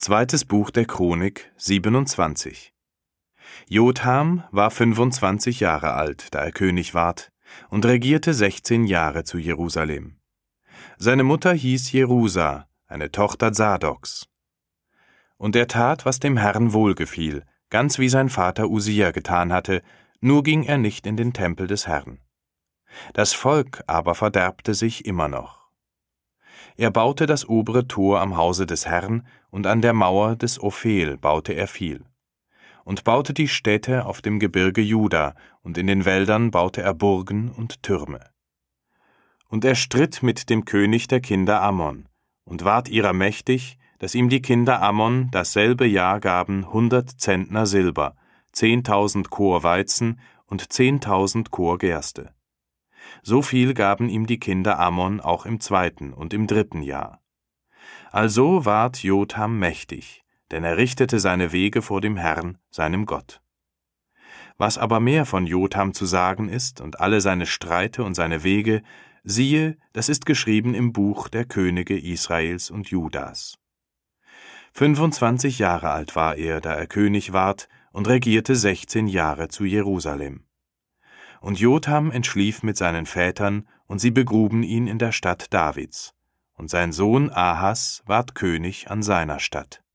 Zweites Buch der Chronik, 27. Jotham war 25 Jahre alt, da er König ward, und regierte 16 Jahre zu Jerusalem. Seine Mutter hieß Jerusa, eine Tochter Sadoks. Und er tat, was dem Herrn wohlgefiel, ganz wie sein Vater Usia getan hatte, nur ging er nicht in den Tempel des Herrn. Das Volk aber verderbte sich immer noch. Er baute das obere Tor am Hause des Herrn, und an der Mauer des Ophel baute er viel. Und baute die Städte auf dem Gebirge Juda, und in den Wäldern baute er Burgen und Türme. Und er stritt mit dem König der Kinder Ammon, und ward ihrer mächtig, dass ihm die Kinder Ammon dasselbe Jahr gaben 100 Zentner Silber, 10.000 Kor Weizen und 10.000 Kor Gerste. So viel gaben ihm die Kinder Ammon auch im 2. und im 3. Jahr. Also ward Jotham mächtig, denn er richtete seine Wege vor dem Herrn, seinem Gott. Was aber mehr von Jotham zu sagen ist und alle seine Streite und seine Wege, siehe, das ist geschrieben im Buch der Könige Israels und Judas. 25 Jahre alt war er, da er König ward, und regierte 16 Jahre zu Jerusalem. Und Jotham entschlief mit seinen Vätern, und sie begruben ihn in der Stadt Davids. Und sein Sohn Ahas ward König an seiner Statt.